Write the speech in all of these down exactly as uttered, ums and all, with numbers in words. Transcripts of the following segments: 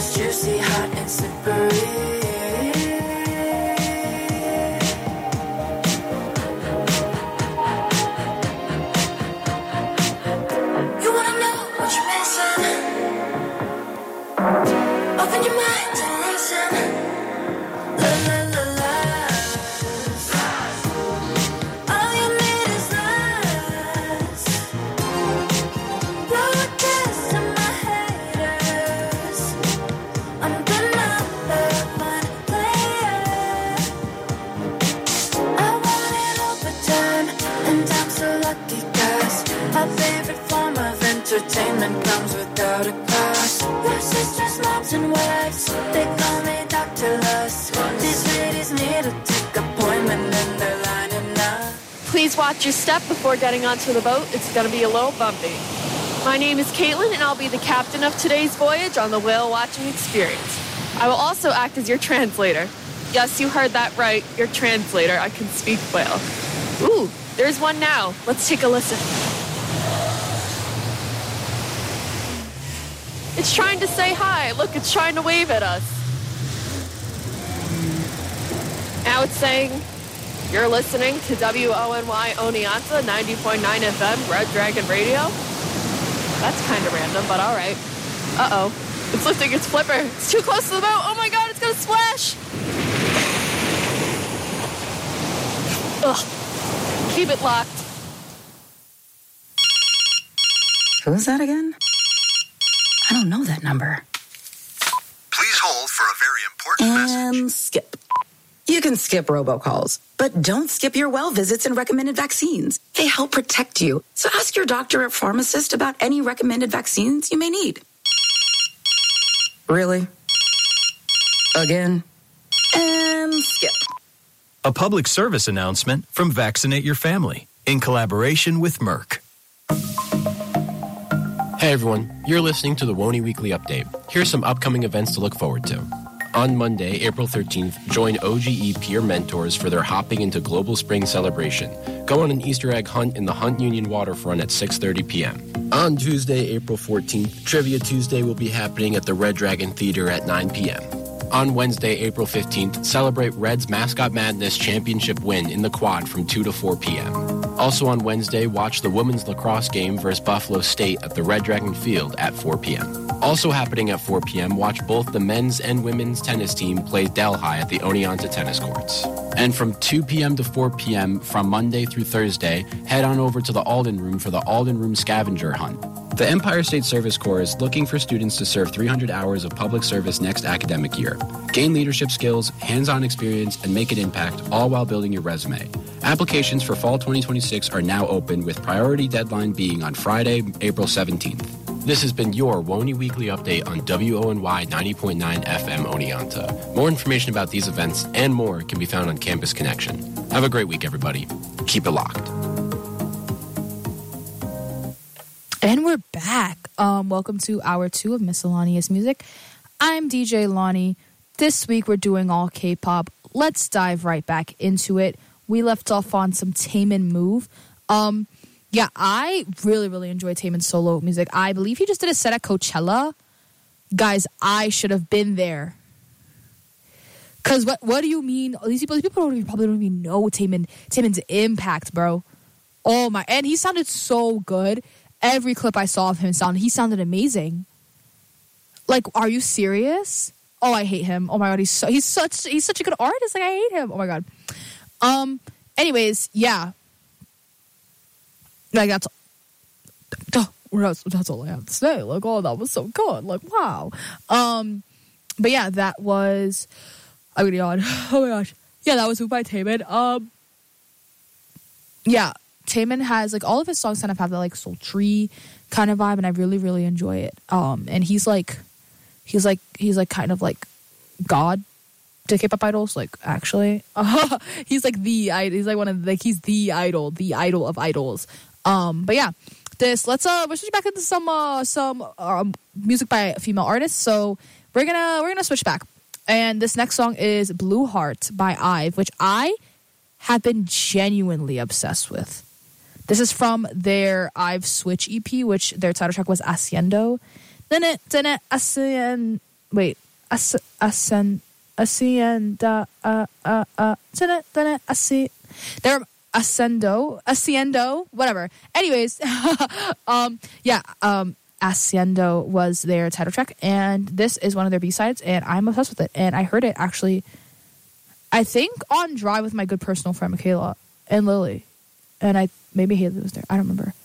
is juicy, hot and slippery. Open your mind and listen. La la la la. All you need is love. Blow a kiss to my haters. I'm the number one player. I want it all the time, and I'm so lucky 'cause my favorite form of entertainment comes without a cost. We're sisters, moms, and wives. They call me Doctor Lust. These ladies need a tick appointment and they're lining up. Please watch your step before getting onto the boat. It's going to be a little bumpy. My name is Caitlin, and I'll be the captain of today's voyage on the whale watching experience. I will also act as your translator. Yes, you heard that right. Your translator. I can speak whale. Ooh, there's one now. Let's take a listen. It's trying to say hi. Look, it's trying to wave at us. Now it's saying you're listening to W O N Y Oneonta ninety point nine F M, Red Dragon Radio. That's kind of random, but all right. Uh-oh. It's lifting its flipper. It's too close to the boat. Oh, my God, it's going to splash. Ugh. Keep it locked. Who's that again? I don't know that number. Please hold for a very important and message. Skip. You can skip robocalls, but don't skip your well visits and recommended vaccines. They help protect you. So ask your doctor or pharmacist about any recommended vaccines you may need. Really? Again? And skip. A public service announcement from Vaccinate Your Family in collaboration with Merck. Hey everyone, you're listening to the W O N Y Weekly Update. Here's some upcoming events to look forward to. On Monday, April thirteenth, join O G E peer mentors for their Hopping into Global Spring celebration. Go on an Easter egg hunt in the Hunt Union waterfront at six thirty p.m. On Tuesday, April fourteenth, Trivia Tuesday will be happening at the Red Dragon Theater at nine p.m. On Wednesday, April fifteenth, celebrate Reds Mascot Madness Championship win in the quad from two to four p.m. Also on Wednesday, watch the women's lacrosse game versus Buffalo State at the Red Dragon Field at four p.m. Also happening at four p.m., watch both the men's and women's tennis team play Delhi at the Oneonta tennis courts. And from two p.m. to four p.m. from Monday through Thursday, head on over to the Alden Room for the Alden Room Scavenger Hunt. The Empire State Service Corps is looking for students to serve three hundred hours of public service next academic year. Gain leadership skills, hands-on experience, and make an impact, all while building your resume. Applications for fall twenty twenty-six are now open, with priority deadline being on Friday, April seventeenth. This has been your W O N Y Weekly Update on W O N Y ninety point nine F M Oneonta. More information about these events and more can be found on Campus Connection. Have a great week, everybody. Keep it locked. And we're back. Um, welcome to hour two of Miscellaneous Music. I'm D J Lonnie. This week we're doing all K-pop. Let's dive right back into it. We left off on some Taemin Move. Um, yeah, I really, really enjoy Taemin's solo music. I believe he just did a set at Coachella. Guys, I should have been there. Because what what do you mean? These people, these people don't even, probably don't even know Taemin, Taemin's impact, bro. Oh my, and he sounded so good. Every clip I saw of him sound, he sounded amazing. Like, are you serious? Oh, I hate him. Oh my god, he's so he's such he's such a good artist. Like, I hate him. Oh my god. Um. Anyways, yeah. Like that's that's that's all I have to say. Like, oh, that was so good. Like, wow. Um. But yeah, that was. I'm gonna yawn. Oh my gosh. Yeah, that was Move by Taemin. Um. Yeah. Taemin has, like, all of his songs kind of have that, like, sultry kind of vibe, and I really, really enjoy it. Um, and he's, like, he's, like, he's, like, kind of, like, God to K-pop idols, like, actually. Uh, he's, like, the, he's, like, one of, like, he's the idol, the idol of idols. Um, but, yeah, this, let's, uh, let's switch back into some, uh, some, um, music by female artists. So, we're gonna, we're gonna switch back. And this next song is Blue Heart by IVE, which I have been genuinely obsessed with. This is from their IVE Switch E P, which their title track was Haciendo. Then it, then it, Haciendo. wait, As- Ascend, Hacienda, uh, uh, uh, Asci- they're Ascendo, Asciendo, whatever. Anyways, um, yeah, um, Asciendo was their title track, and this is one of their B-sides, and I'm obsessed with it. And I heard it actually, I think, on Drive with my good personal friend Michaela and Lily, and I maybe Haley was there. I don't remember.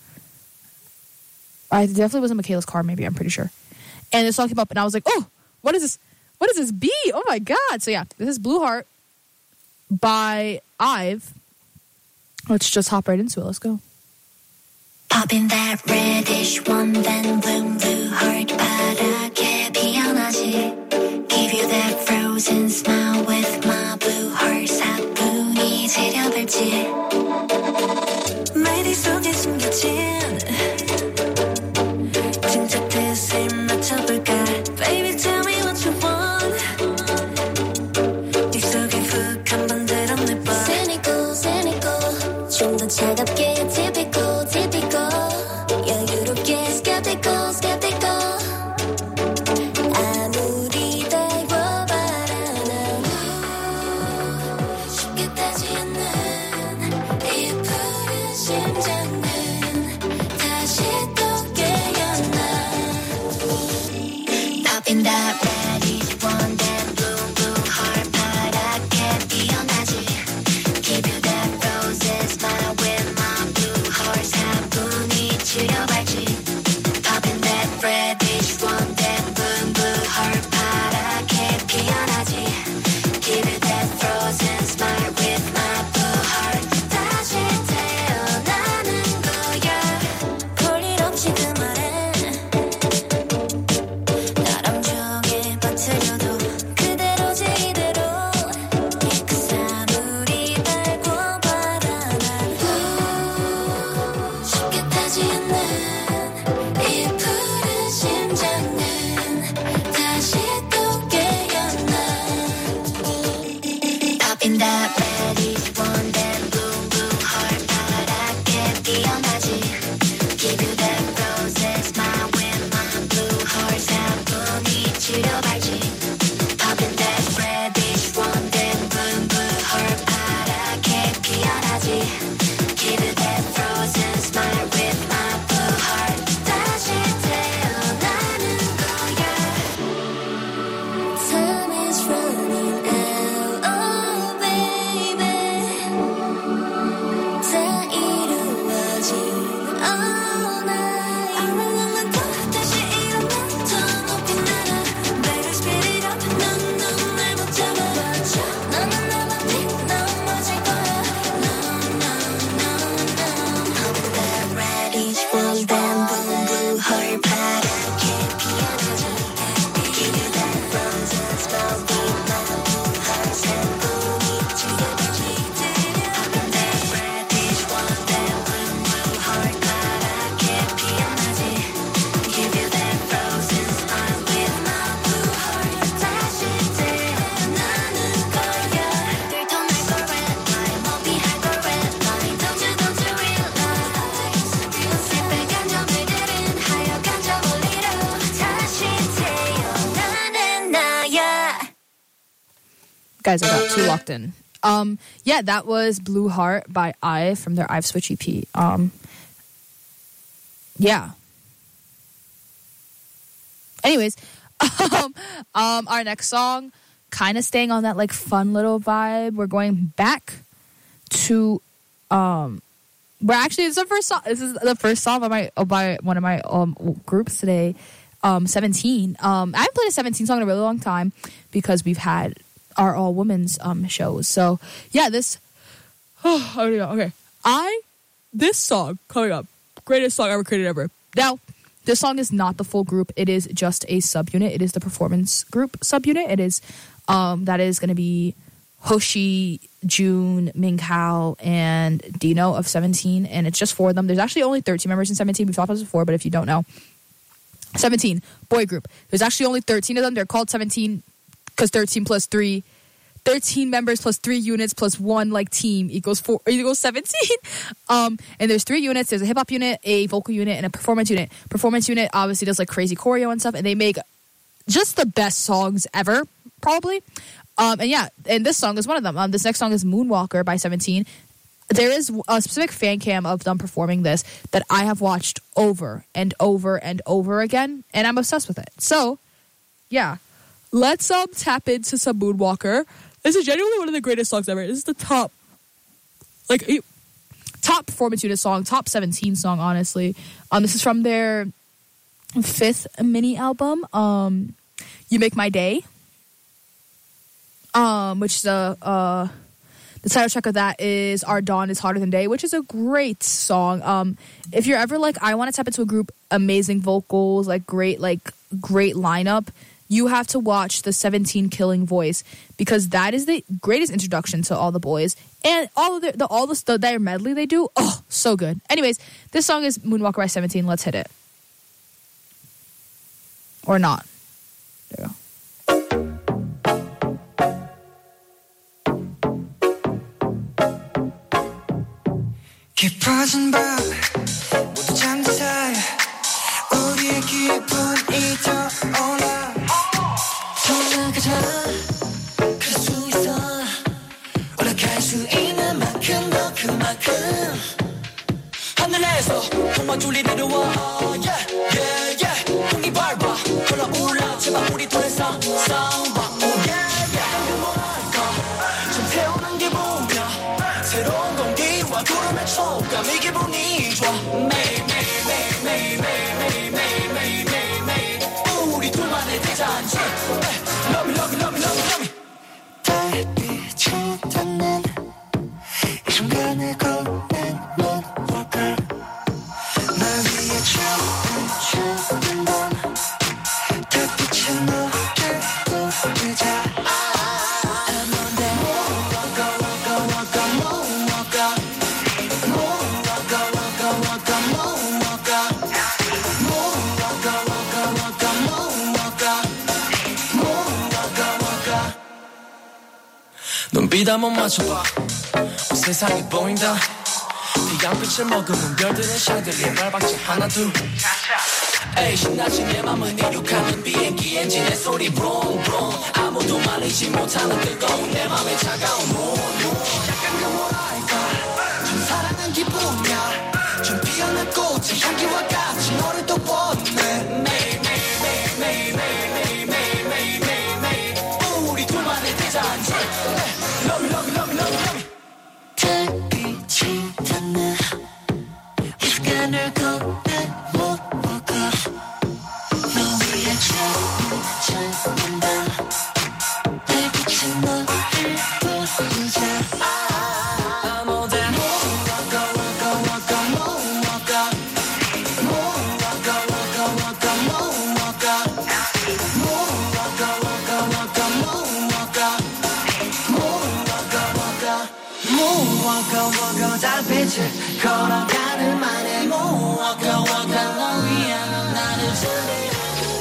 I definitely was in Michaela's car. Maybe I'm pretty sure. And this song came up, and I was like, "Oh, what is this? What is this B? Oh my god!" So yeah, this is Blue Heart by Ive. Let's just hop right into it. Let's go. Popping that reddish one, then bloom blue heart 바라게 피어나지. Give you that frozen smile with my blue heart. 사뿐히 지려볼지. 마디 속에 숨겨진 진짜 뜻을 맞춰볼까. Baby tell me what you want. 네 속에 훅 한번 들어내봐. Cynical, cynical. 좀 더 차갑게 typical, typical. 여유롭게 skeptical, skeptical. 아무리 달고 바라나 쉽게 따지 않는 이 푸른 심장은 다시 또 깨어나. Popping that reddish one, then bloom blue heart 파랗게 피어나지. Give you that roses smile with my blue heart. 사뿐히 지려발지. Popping that reddish one, then bloom blue heart 파랗게 피어나지. Give you that frozen smile with my blue heart. 다시 태어나는 거야. 볼일 없이 그 말에 나람종에 빠뜨려도 그대로지 이대로. 그 사물이 달고 바라나 쉽게 타지 않는 이 푸른 심장은 다시 또 깨어나. Popping that reddish one, then bloom blue heart 파랗게 피어나지. Give you that roses smile with my blue heart. 사뿐히 지려발지. Popping that reddish one, then bloom blue heart 파랗게 피어나지. Give you that frozen smile with my blue heart. 다시 태어나는 거야. Time is running out, oh baby. 다 이루어진 all night. 아무것도 다시 일어나 더 높이 날아. Better speed it up. 넌 눈을 못 잡아. 너는 내 맘이 넘어질 거야. No, no, no, no. Popping that reddish one, then bloom blue heart 파랗게 피어나지. Give you that frozen smile with my blue heart. 사뿐히 지려발지. Popping that reddish one, then bloom blue heart 파랗게 피어나지. Give you that frozen smile with my blue heart. 다시 태어나는 거야. 들통 날 걸 red line, 못 피할 걸 red line. Don't you, don't you realize? 새빨간 점들은 하얀 저 멀리로 다시 태어나는 나야. Guys, I got too locked in. Um, yeah, that was Blue Heart by Ive from their Ive Switch E P. Um, yeah. Anyways, um, um, our next song, kind of staying on that like fun little vibe. We're going back to, um, we're actually it's the first song. This is the first song by my oh, by one of my um groups today. Um, seventeen. Um, I haven't played a seventeen song in a really long time because we've had our all women's um shows. So yeah, this. Oh, okay. I this song coming up, greatest song ever created ever. Now, this song is not the full group. It is just a subunit. It is the performance group subunit. It is um that is going to be Hoshi, June, Minghao, and Dino of seventeen, and it's just four of them. There's actually only thirteen members in seventeen. We've talked about this before, but if you don't know, seventeen boy group. There's actually only thirteen of them. They're called seventeen because thirteen plus three, thirteen members plus three units plus one like team equals four equals seventeen. Um, and there's three units. There's a hip hop unit, a vocal unit, and a performance unit. Performance unit obviously does like crazy choreo and stuff, and they make just the best songs ever, probably. Um, and yeah, and this song is one of them. Um, this next song is Moonwalker by seventeen. There is a specific fan cam of them performing this that I have watched over and over and over again, and I'm obsessed with it. So, yeah, let's um tap into some Moonwalker. This is genuinely one of the greatest songs ever. This is the top, like, top performance unit song, top seventeen song, honestly. Um, this is from their fifth mini album, um, You Make My Day, um, which is a, uh, the title track of that is Our Dawn is Hotter Than Day, which is a great song. Um, if you're ever like, I want to tap into a group, amazing vocals, like great, like great lineup, you have to watch the seventeen Killing Voice, because that is the greatest introduction to all the boys, and all of the, the all the stuff, their medley they do. Oh, so good. Anyways, this song is Moonwalker by seventeen. Let's hit it. Or not. There you go. 깊어진 밤 모두 잠든 사이 우리의 기분이 떠올라 돌아가자 그럴 수 있어 올라갈 수 있는 만큼 더 그만큼 하늘에서 한마줄이 내려와 yeah yeah yeah 흥이 밟아 걸어올라 제발 우리 둘이서 싸워봐 oh yeah yeah 뭐랄까 좀 태우는 기분이야 새로운 공기와 구름의 촉감 이 기분이 좋아 매일 매일 매일 매일 매일 매일 매일 매일 매일 우리 둘만의 대잔치 Love me love me love me love me love me 달빛이 닿는 이 순간을 건넨 Moonwalker 날 위해 춤을 추는 밤 달빛의 너를 부르자 I'm on that Moonwalker walker walker Moonwalker Moonwalker walker walker Moonwalker Moonwalker walker walker Moonwalker Moonwalker walker 눈빛 한번 맞춰봐 온 세상이 보인다 태양빛을 머금은 별들의 샹들리에 발박자 하나 둘 에이 신나지 내 맘은 이륙하는 비행기 엔진의 소리 브롱 브롱 아무도 말리지 못하는 뜨거운 내 맘에 차가운 moon 약간 그 뭐랄까 좀 사랑한 기분이야 좀 피어난 꽃의 향기와 같이 너를 또 보네 매일 매일 매일 매일 매일 매일 매일 매일 매일 매일 우리 둘만의 대잔치 Love me love me love me love me love me 달빛이 닿는 이 순간을 건넨 Moonwalker 너 위에 춤을 추는 밤 달빛은 너를 부르자 I'm on that Moonwalker walker walker Moonwalker Moonwalker walker walker Moonwalker Moonwalker walker walker Moonwalker Moonwalker walker Moonwalker walker 달빛을 걸어가는 만에 Moonwalker walker 너 위에 나를 준비해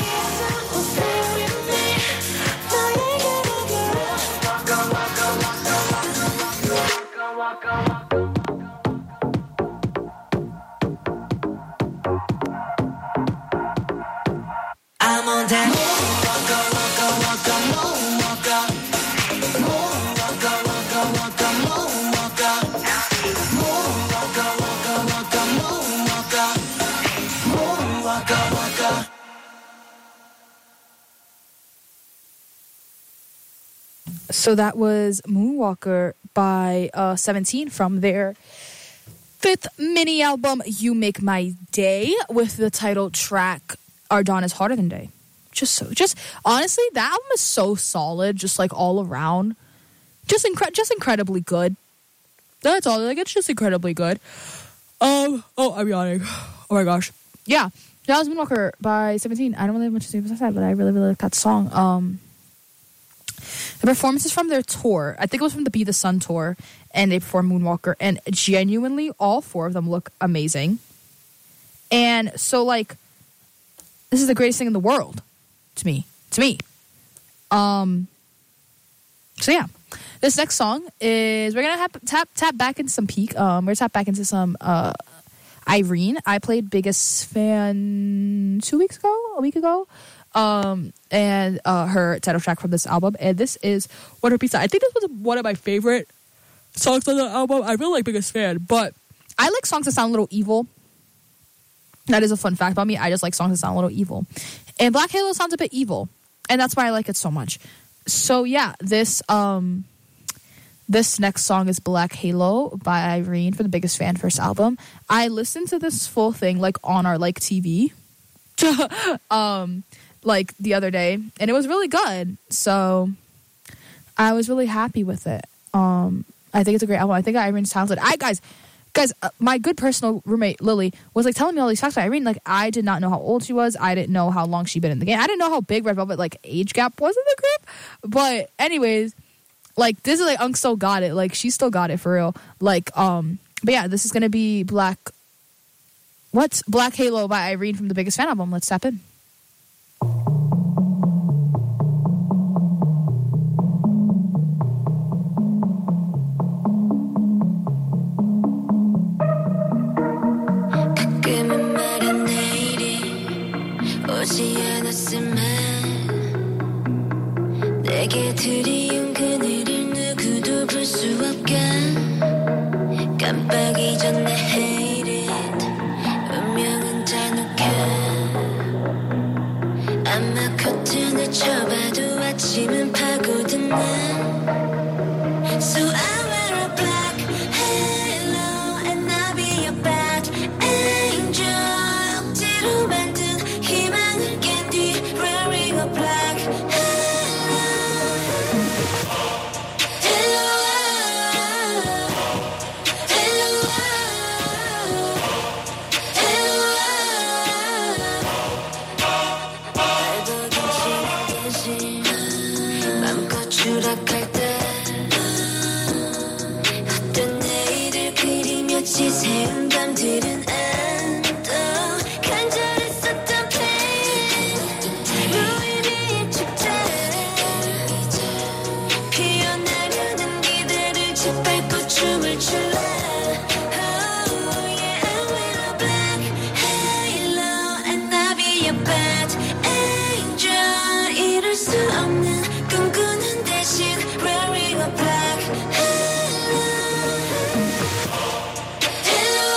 I'm on that Moonwalker walker walker Moonwalker Moonwalker walker walker Moonwalker Moonwalker walker walker Moonwalker Moonwalker walker So that was Moonwalker by uh, seventeen from their fifth mini album, You Make My Day, with the title track, Our Dawn is Hotter Than Day. Just so, just honestly, that album is so solid, just like all around. Just, incre- just incredibly good. That's all. Like, it's just incredibly good. Um, oh, I'm yawning. Oh my gosh. Yeah, that was Moonwalker by seventeen. I don't really have much to say besides that, but I really, really like that song. Um, The performances from their tour, I think it was from the Be the Sun tour, and they performed Moonwalker, and genuinely all four of them look amazing. And so, like, this is the greatest thing in the world to me. To me. Um. So yeah, this next song is we're gonna have, tap tap back into some Peak. Um, we're gonna tap back into some uh, Irene. I played Biggest Fan two weeks ago, a week ago. um, and uh, her title track from this album. And this is one of her B-sides. I think this was one of my favorite songs on the album. I really like Biggest Fan, but I like songs that sound a little evil. That is a fun fact about me. I just like songs that sound a little evil. And Black Halo sounds a bit evil. And that's why I like it so much. So yeah, this um this next song is Black Halo by Irene for the Biggest Fan first album. I listened to this full thing like on our like T V um like the other day, and it was really good. So I was really happy with it. Um I think it's a great album. I think Irene's talented. I guys Guys, uh, my good personal roommate, Lily, was like telling me all these facts about Irene. Like, I did not know how old she was. I didn't know how long she'd been in the game. I didn't know how big Red Velvet, like, age gap was in the group. But anyways, like, this is like, Unk still got it. Like, she still got it for real. Like, um, but yeah, this is going to be Black, what's Black Halo by Irene from the Biggest Fan album. Let's tap in. 오지 않았으면 내게 드리운 그늘을 누구도 볼 수 없게 깜빡이 전에 hate it 운명은 잔혹해 아마 커튼을 쳐봐도 아침은 파고드네 So I wear a black halo and I'll be a bad angel 억지로 만든 희망을 깬 뒤 wearing a black halo Hello Hello Hello 발도 긴 대신 맘껏 추락할 때 어떤 내일을 그리며 지새운 밤들은 안도 간절했었던 pain 무의미의 축제 피어나려는 기대를 짓밟고 춤을 출래 Oh yeah I wear a black halo and I'll be a bad angel 이룰 수 없는 꿈꾸는 대신 wearing a black halo Hello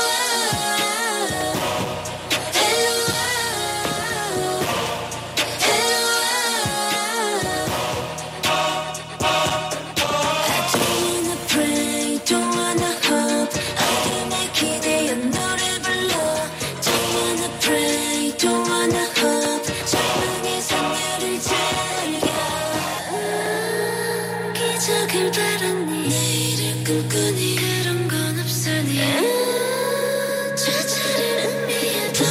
I don't wanna pray, don't wanna hope 어둠의 기대어 노래 불러 Don't wanna pray, don't wanna hope 절망의 선율을 즐겨 기적을 바라니 내일을 꿈꾸니 그런 건 없으니 좌절을 의미해도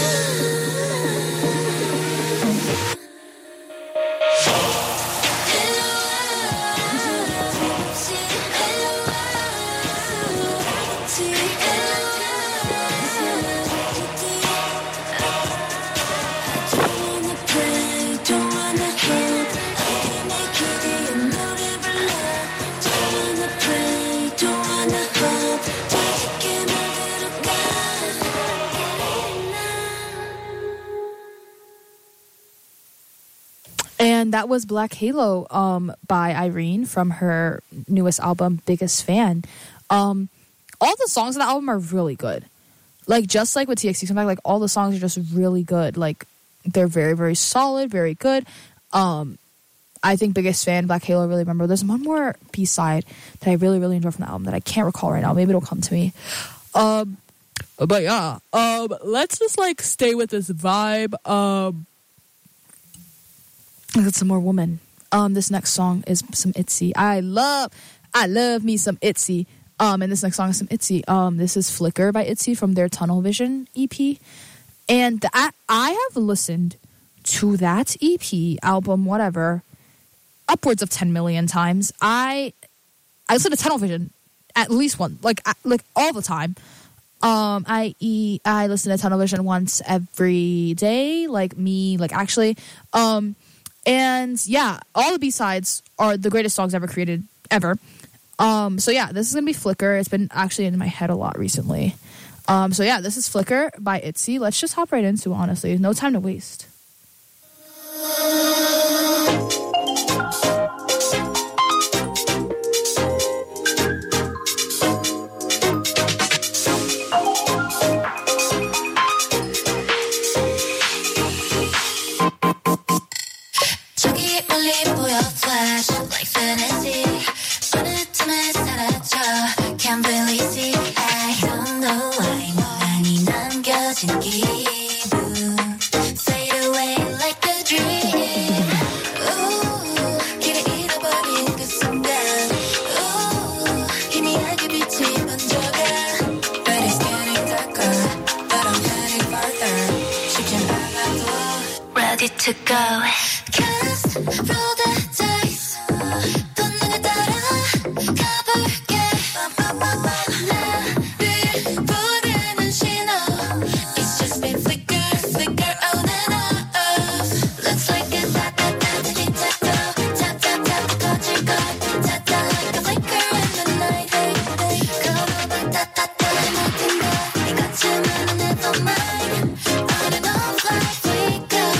And that was Black Halo um, by Irene from her newest album, Biggest Fan. Um, all the songs on the album are really good. Like, just like with T X T Comeback, like, all the songs are just really good. Like, they're very, very solid, very good. Um, I think Biggest Fan, Black Halo, I really remember. There's one more B-side that I really, really enjoy from the album that I can't recall right now. Maybe it'll come to me. Um, but yeah, um, let's just, like, stay with this vibe. Um, Look at some more woman. Um, this next song is some Itzy. I love, I love me some Itzy. Um, and this next song is some Itzy. Um, this is Flicker by Itzy from their Tunnel Vision E P. And I, I have listened to that E P, album, whatever, upwards of ten million times. I, I listen to Tunnel Vision at least one, like, like all the time. Um, I eat, I listen to Tunnel Vision once every day, like me, like actually, um, and yeah, all the B-sides are the greatest songs ever created, ever. Um, so yeah, this is going to be Flicker. It's been actually in my head a lot recently. Um, so yeah, this is Flicker by Itzy. Let's just hop right into it, honestly. No time to waste. 저기 멀리 보여 flash like fantasy 어느 틈에 사라져 can't really see I don't know why 멍하니 남겨진 기분 fade away like a dream Ooh, 길을 잃어버린 그 순간 Ooh, 희미하게 빛이 번져가 But it's getting darker But I'm heading farther 쉽진 않아도 Ready to go Cast, roll the dice 본능을 따라 가볼게 나를 부르는 신호 It's just been flicker, flicker on and off Looks like a ta-ta-ta ticky-tack-toe Tap-tap-tap 꺼질 것 Ta-ta like a flicker in the night 걸어봐 ta-ta-ta 모든 걸 네 거침은 never mind On and off like flicker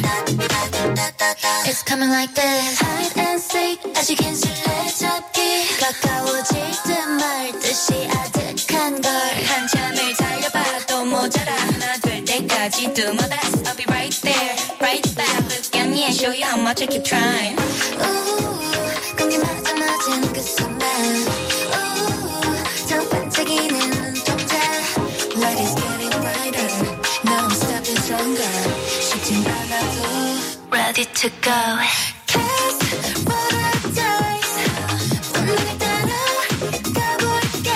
It's coming like this Hide and seek 아직은 술래잡기 가까워질 듯 말 듯이 아득한 걸 한참을 달려봐도 모자라 하나 될 때까지 do my best I'll be right there, right back Look at me and show you how much I keep trying Ooh, 공기마저 맞은 그 순간 Ooh, 저 반짝이는 눈동자 Light is getting brighter Now I'm stepping stronger 쉽진 않아도 Ready to go Cast, roll the dice 본능을 따라 가볼게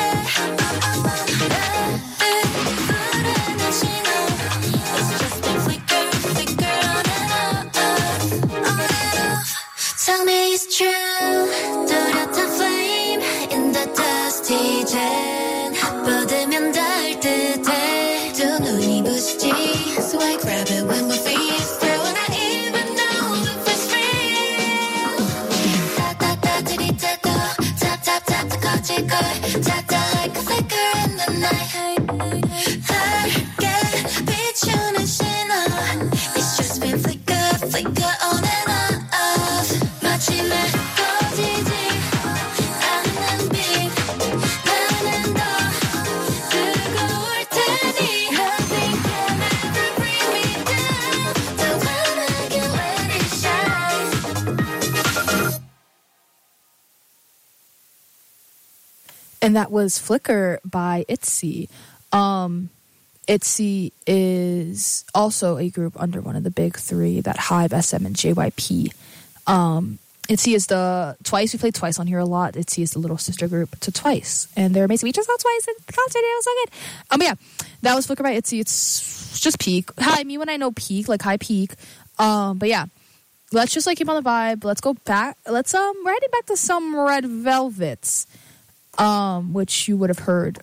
나를 부르는 신호 It's just been flicker, flicker on and off On and off Tell me it's true 뚜렷한 flame in the dust 이젠 뻗으면 닿을 듯해 두 눈이 부시지 So I grab it with my feet Still when I even know if it's real Ta-ta-ta ticky-tack-toe Tap-tap-tap 더 꺼질 걸 Ta-ta like a flicker in the night 밝게 비추는 신호 It's just been flicker, flicker on and off 마침내 꺼지지 않는 빛 나는 더 뜨거울 테니 Nothing can ever bring me down 더 환하게 let it shine And that was Flicker by ITZY. Um, ITZY is also a group under one of the big three, that Hive, S M, and J Y P. Um, ITZY is the Twice. We played Twice on here a lot. ITZY is the little sister group to Twice, and they're amazing. We just saw Twice in the concert. It was so good. Um, yeah, that was Flicker by ITZY. It's just peak. Hi, me when I know peak, like high peak. Um, but yeah, let's just like keep on the vibe. Let's go back. Let's um, we're heading back to some Red Velvets. Um, which you would have heard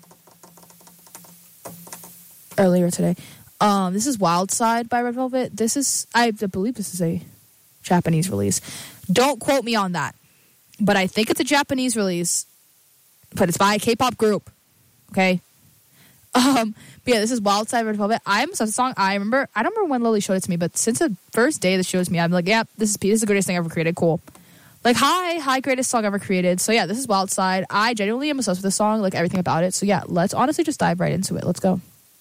earlier today. Um, this is Wild Side by Red Velvet. This is, I believe this is a Japanese release. Don't quote me on that. But I think it's a Japanese release. But it's by a K-pop group. Okay? Um, but yeah, this is Wild Side by Red Velvet. I'm such a song. I remember, I don't remember when Lily showed it to me, but since the first day that she showed it to me, I'm like, yeah, this is, this is the greatest thing ever created. Cool. Like, hi, hi, greatest song ever created. So yeah, this is Wild Side. I genuinely am obsessed with this song, like everything about it. So yeah, let's honestly just dive right into it. Let's go.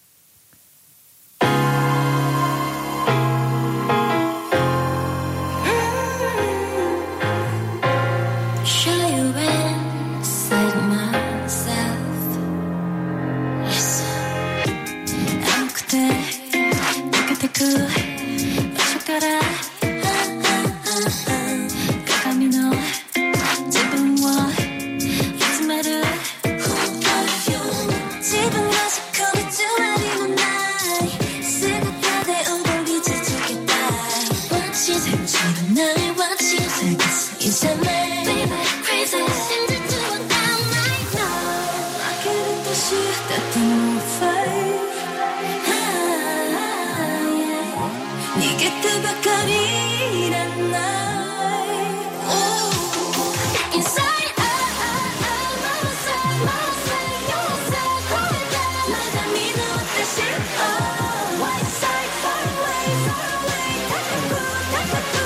Show you inside myself. Yes. I'm 그대, 그대 그 젓가락. 가감이 너 지붕와 잊지 마라. 지붕 와서 거기 두 마리는 날 쓰고 가대 우리 지치겠다. What you say, 지금 날 what you say, 이제 말. White side, far away, far away,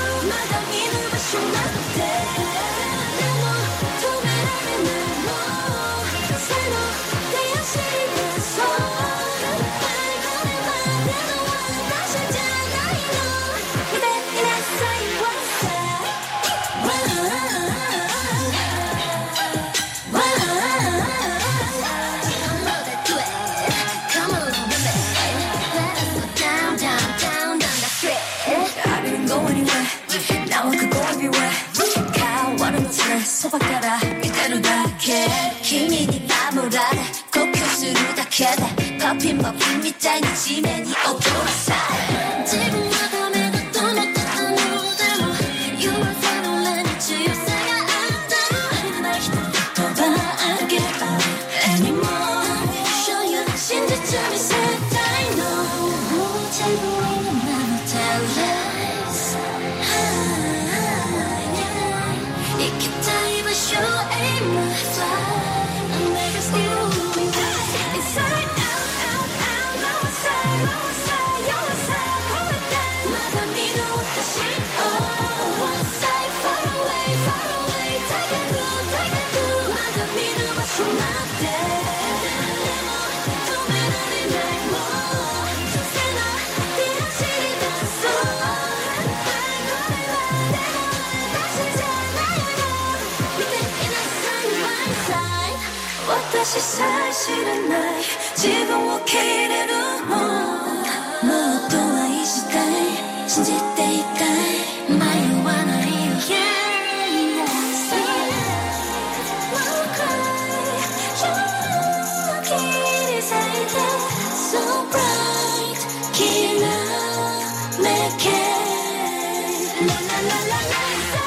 소박하라 이대로 닿게 힘이 네 맘을 알아 코끝으로 닿게 커피 머핀 밑자니 지면이 오도라사 지금마다 내가 또 못했던 무대로 You are final limit to your say I'm done 날 더 바라게 anymore Show you 진지점이 set I know 무채고 있는 나무 tell lies 이 기타에 Show aim my fly and make us new inside out out out low side low side your side hold it down 마다 미루듯이 oh one side far away far away take it through take it through 마다 미루고 숨막대 다시 사실은 날 지금 walking in a room 무엇도 이 시대 진지대 있다 마요와나 이유 yeah Won't cry 저 길이 사이다 so bright 기나 내게 la la la la la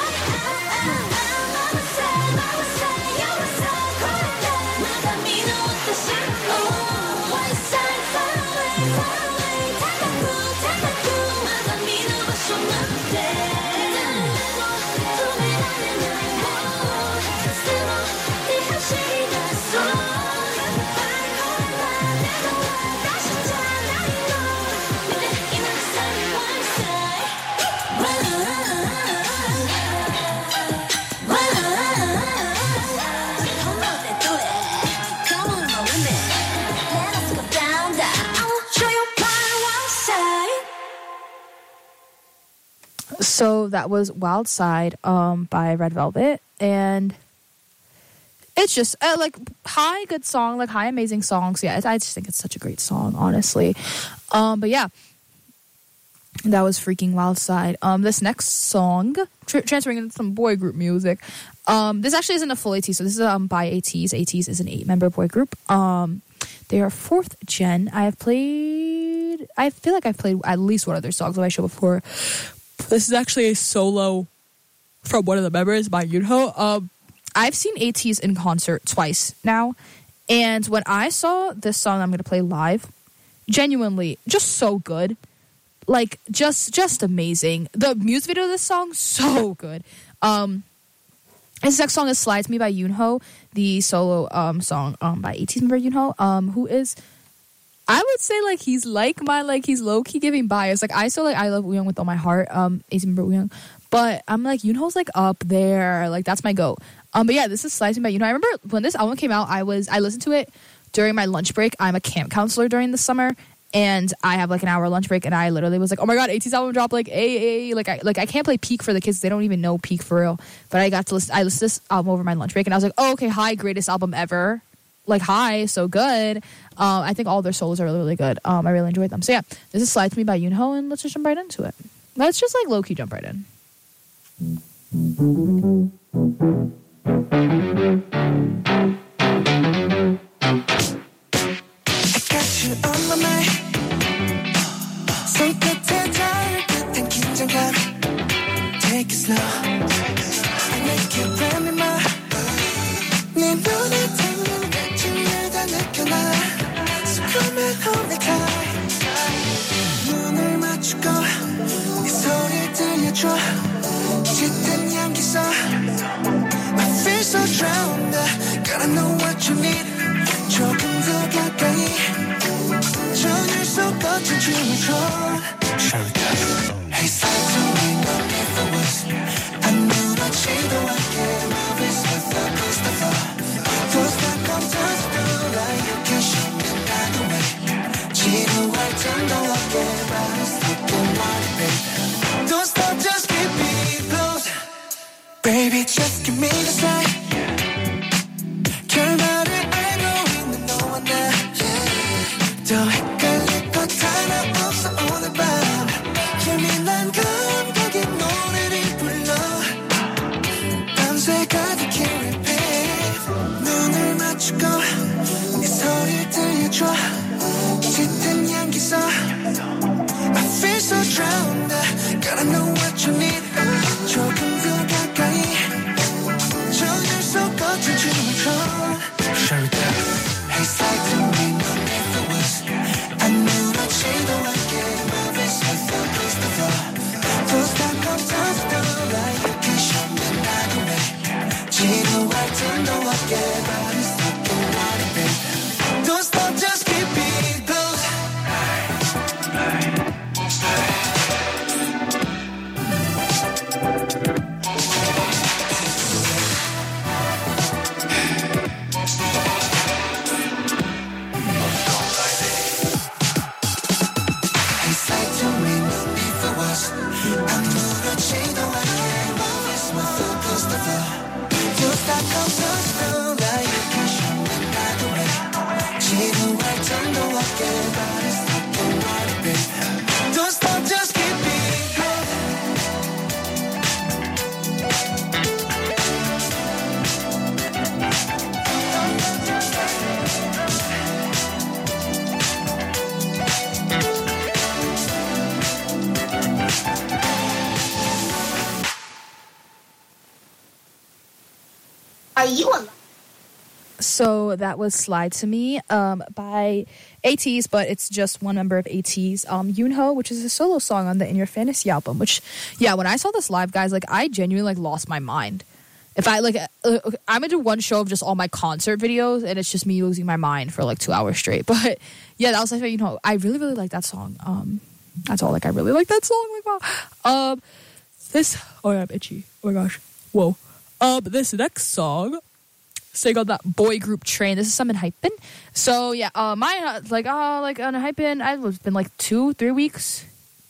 So that was Wild Side um, by Red Velvet. And it's just uh, like high, good song, like high, amazing songs. Yeah, I just think it's such a great song, honestly. Um, but yeah, that was freaking Wild Side. Um, this next song, tra- transferring into some boy group music. Um, this actually isn't a full ATEEZ, so this is um, by ATEEZ. ATEEZ is an eight-member boy group. Um, they are fourth gen. I have played, I feel like I've played at least one of their songs on my show before. This is actually a solo from one of the members by Yoonho. Um, I've seen ATEEZ in concert twice now, and when I saw this song I'm going to play live, genuinely, just so good. Like, just just amazing. The music video of this song, so good. Um, this next song is Slide to Me by Yoonho, the solo um, song um, by ATEEZ member Yoonho, um, who is... I would say, like, he's like my, like, he's low-key giving bias. Like, I still, like, I love Wooyoung with all my heart, um, ATEEZ member Wooyoung. But I'm like, Yoonho's, like, up there. Like, that's my goat. Um, but yeah, this is Slide to Me by Yoonho. I remember when this album came out, I was, I listened to it during my lunch break. I'm a camp counselor during the summer, and I have, like, an hour lunch break, and I literally was like, oh my god, ATEEZ album dropped, like, a, a, like, I, like, I can't play Peak for the kids. They don't even know Peak for real. But I got to listen, I listened to this album over my lunch break, and I was like, oh, okay, hi, greatest album ever. Like, hi, so good. Um, I think all their solos are really, really good. Um, I really enjoyed them. So yeah, this is Slide to Me by Yoonho, and let's just jump right into it. Let's just, like, low-key jump right in. I got you on my mind. 손끝에 닿을 듯한 긴장감. Take it slow. I make it brand new. 내 눈에 담는 빛을 다 느껴나. So come and hold me tight. 눈을 맞추고 네 소리를 들려줘. 짙은 향기서 I feel so drowned. Gotta know what you need. 조금 더 가까이 전율 속 거친 춤을 춰. Hey, slide to me if I was I know Baby, just give me the sign. 결말을 알고 있는 너와 나. 더 헷갈릴 것 하나 없어 오늘 밤. 예민한 감각의 노래를 불러. 밤새 가득히 repeat. 눈을 맞추고 네 소리 들려줘. 짙은 향기서 I feel so drowned. Gotta know what you need. 조금 더 가까이 정을 속 거친 춤을 춰. Share it down. Hey, slide to me, no need for words. 아무렇지도 않게 move it smooth and please the floor. Don't stop, come touch the light. 이렇게 쉬면 나도 해. 지루할 틈도 없게 body stuck in water, babe. Don't stop, just keep it close. Don't stop, just keep it close. Are you alive? So that was Slide to Me um, by ATEEZ, but it's just one member of ATEEZ, um, Yoonho, which is a solo song on the In Your Fantasy album, which, yeah, when I saw this live, guys, like, I genuinely, like, lost my mind. If I, like, uh, I'm gonna do one show of just all my concert videos, and it's just me losing my mind for, like, two hours straight. But, yeah, that was, like, you know, I really, really like that song. Um, that's all, like, I really like that song. Like, wow. Um, this, oh, yeah, I'm itchy. Oh, my gosh. Whoa. Um, this next song, staying on that boy group train. This is some in Hypen. So yeah, uh, my uh, like uh like on Hypen, I've been like two, three weeks,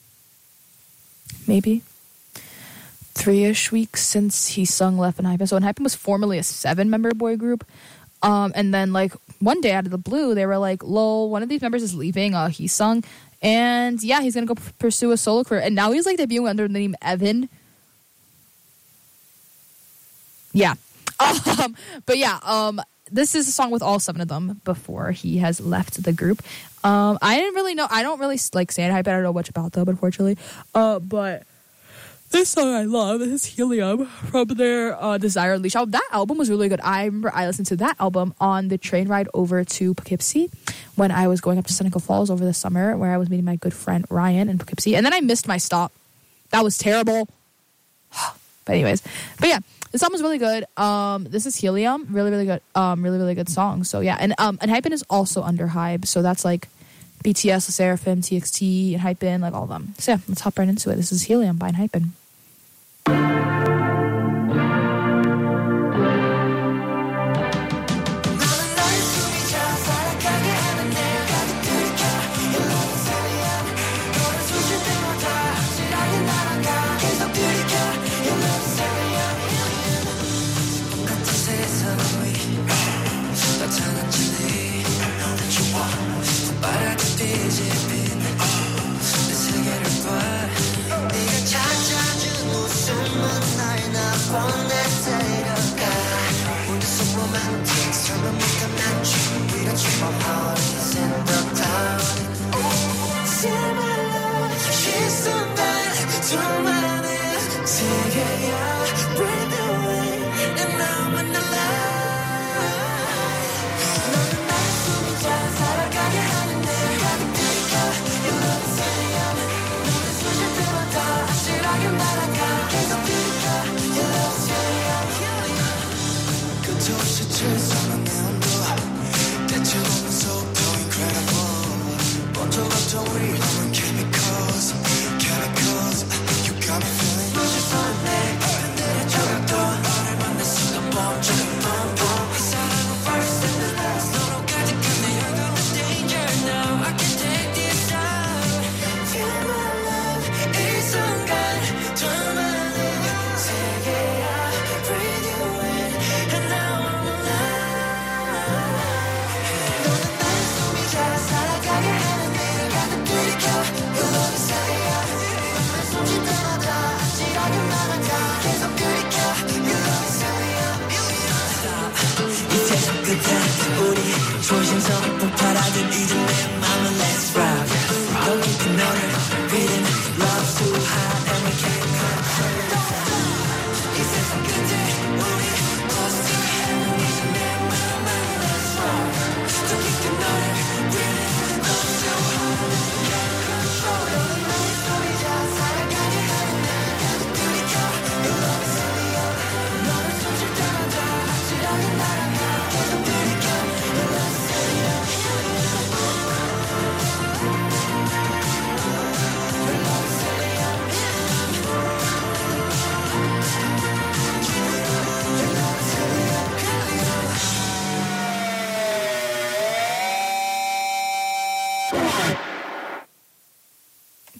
maybe three-ish weeks since he sung Left in Hypen. So in Hypen was formerly a seven-member boy group, um, and then like one day out of the blue, they were like, "Lol, one of these members is leaving." Uh, he sung, and yeah, he's gonna go p- pursue a solo career, and now he's like debuting under the name Evan. Yeah. Um, but yeah, um, this is a song with all seven of them before he has left the group. Um, I didn't really know. I don't really like Stand Hype. I don't know much about them, unfortunately. Uh, but this song I love. This is Helium from their uh, Desire Unleashed album. That album was really good. I remember I listened to that album on the train ride over to Poughkeepsie when I was going up to Seneca Falls over the summer, where I was meeting my good friend Ryan in Poughkeepsie. And then I missed my stop. That was terrible. But anyways, but yeah. This album is really good. Um, this is Helium, really, really good. Um, really, really good song. So yeah, and um, and Hypen is also under Hybe. So that's like B T S, LE SSERAFIM, T X T, and Hypen, like all of them. So yeah, let's hop right into it. This is Helium by Hypen. Your love's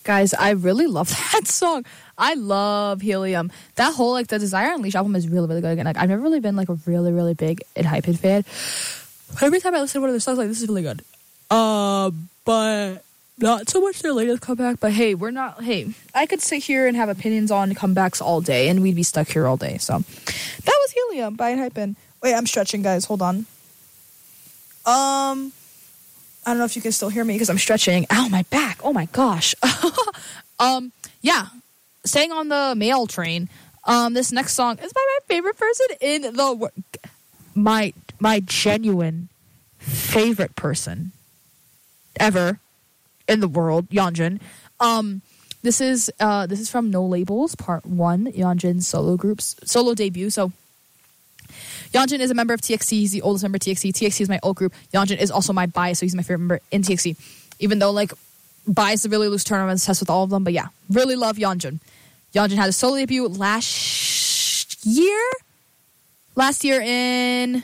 Guys, I really love that song. I love Helium. That whole, like, the Desire Unleashed album is really, really good. Again, like, I've never really been, like, a really, really big Enhypen fan. But every time I listen to one of their songs, like, this is really good. Uh, but not so much their latest comeback. But, hey, we're not, hey, I could sit here and have opinions on comebacks all day, and we'd be stuck here all day. So, that was Helium by Enhypen. Wait, I'm stretching, guys. Hold on. Um... I don't know if you can still hear me because I'm stretching. Ow, my back. Oh my gosh. um, yeah. Staying on the male train. Um, this next song is by my favorite person in the world. My my genuine favorite person ever in the world, Yeonjun. Um, this is uh this is from No Labels Part One, Yeonjun's solo group's solo debut. So Yeonjun is a member of T X T. He's the oldest member of T X T. T X T is my old group. Yeonjun is also my bi, so he's my favorite member in T X T. Even though, like, bi is a really loose term, I'm obsessed with all of them. But yeah, really love Yeonjun. Yeonjun had a solo debut last year? Last year in...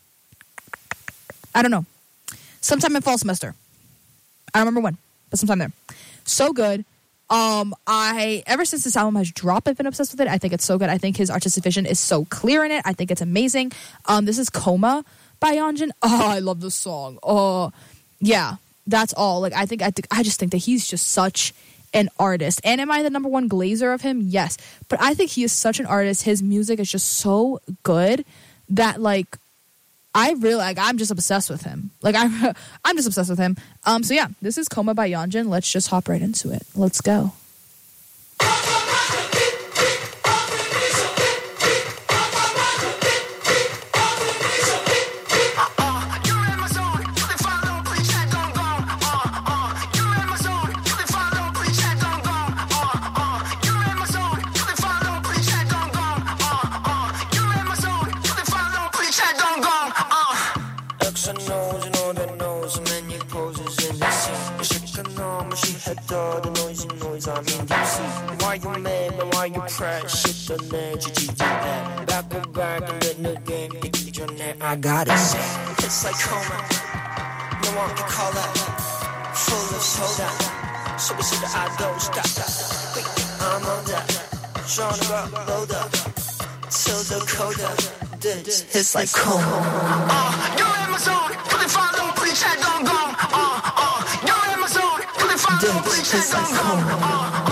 I don't know. Sometime in fall semester. I don't remember when, but sometime there. So good. Um, I ever since this album has dropped, I've been obsessed with it. I think it's so good. I think his artistic vision is so clear in it. I think it's amazing. Um, this is Coma by Yeonjun. Oh, I love this song. Oh, yeah, that's all. Like, I think I think I just think that he's just such an artist. And am I the number one glazer of him? Yes, but I think he is such an artist. His music is just so good that, like, I really, like, I'm just obsessed with him. Like, I'm, I'm just obsessed with him. Um, so yeah, this is Coma by Yeonjun. Let's just hop right into it. Let's go. Why you mad, but why you cry? Shit the 내주지 않네. Back to back and the game 비기 전에 I gotta say it's like coma. No one can call that. Full of soda. So we see the I don't stop that. Wait, I'm on that. Trying to rock, load up. Till the coda. This it's like coma. Uh, you're in my zone. Put it follow, put it chat, don't go. Uh, uh, you're in my zone. Put it follow, put it chat, don't go. Uh, uh.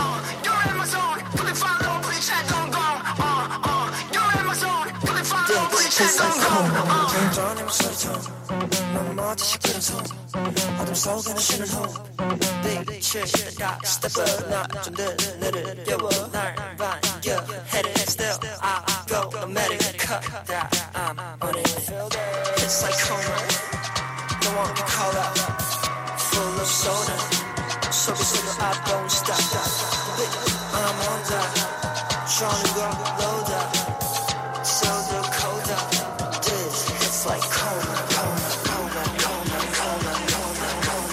It's like home. 전전에 무서워. 넌 어디 시끄러서. 어둠 속에는 쉬는 호흡. Big chill, stop, step up, not 좀 늘을 깨워 날 반겨. Headed still, I go, no matter cut that I'm on it. It's like home. No one can call out. Full of soda. 속에서도 I don't stop. I'm on that. Trying to go load up. So the cold up. This it's like coma, coma, coma, coma, coma, coma,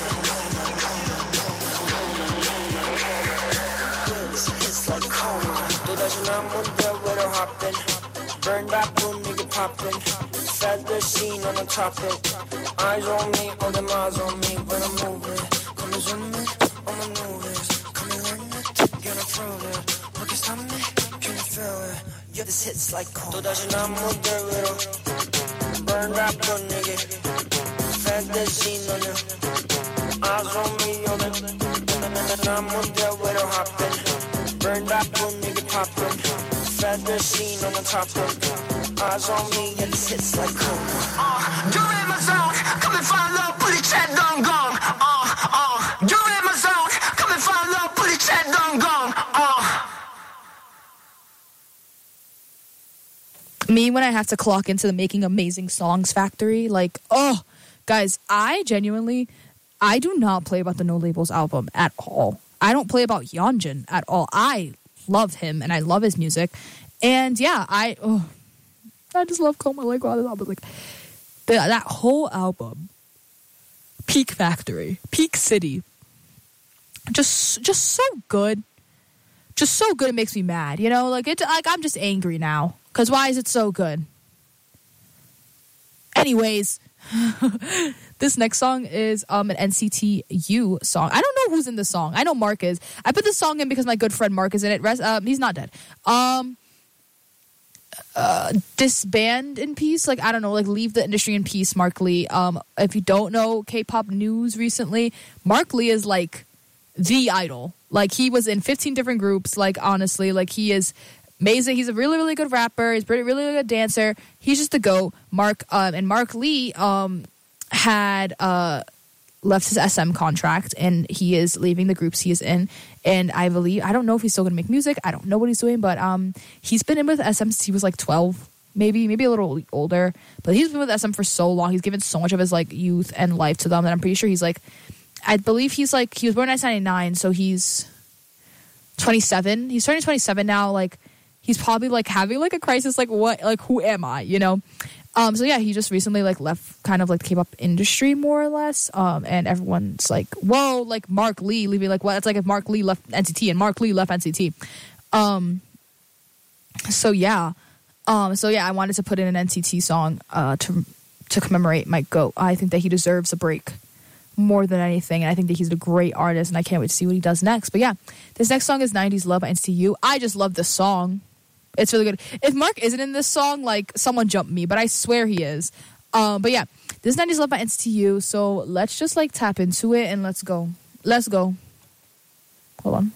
coma. This it's like coma. 또다시 난 뭔데 왜로 hopping? Burn that boom, nigga popping. Fed the scene on the topic. Eyes on me, all them eyes on me when I'm moving. Come and zoom in on my movies. Come and learn it, gonna prove it. Look, it's on me, can you feel it? Yeah, this hits like cold. 또다시 난 못될 위로 Burn rap 건 nigga Fantasy 너는 Eyes on me on it 난 못될 위로 hopping Burn rap 건 nigga popping Fantasy 너는 topping Eyes on me, yeah, this hits like cold. Uh, you're in my zone Come and follow, put it chat, don't go. Uh, uh, you're in my zone Come and follow, put it chat, don't go. Uh Me when I have to clock into the Making Amazing Songs factory, like, oh, guys, I genuinely, I do not play about the No Labels album at all. I don't play about Yeonjun at all. I love him and I love his music, and yeah, I, oh, I just love Coma. Like, wow, this album, like, the, that whole album, Peak Factory, Peak City, just, just so good, just so good. It makes me mad, you know, like it, like I'm just angry now. Because why is it so good? Anyways, This next song is um an N C T U song. I don't know who's in the song. I know Mark is. I put this song in because my good friend Mark is in it. Rest, uh, he's not dead. Um, uh, disband in peace. Like, I don't know. Like, leave the industry in peace, Mark Lee. Um, if you don't know K-pop news recently, Mark Lee is like the idol. Like, he was in fifteen different groups. Like, honestly, like he is amazing. He's a really, really good rapper. He's pretty, really, really good dancer. He's just the GOAT. Mark um, and Mark Lee um had uh left his S M contract, and he is leaving the groups he is in. And I believe, I don't know if he's still going to make music. I don't know what he's doing, but um he's been in with S M since he was like twelve, maybe, maybe a little older. But he's been with S M for so long. He's given so much of his like youth and life to them that I'm pretty sure he's like, I believe he's like, he was born in nineteen ninety-nine, so he's twenty-seven. He's turning twenty-seven now. Like, he's probably like having like a crisis, like what, like who am I, you know? Um, so yeah, he just recently like left kind of like the K-pop industry more or less. Um, and everyone's like, whoa, like Mark Lee leaving, like what? It's like if Mark Lee left N C T and Mark Lee left N C T. Um, so yeah, um, so yeah, I wanted to put in an N C T song uh, to to commemorate my GOAT. I think that he deserves a break more than anything, and I think that he's a great artist, and I can't wait to see what he does next. But yeah, this next song is nineties Love by N C T U. I just love this song. It's really good. If Mark isn't in this song, like, someone jump me, but I swear he is. Um, but yeah, this is nineties Love by N C T U, so let's just, like, tap into it and let's go. Let's go. Hold on.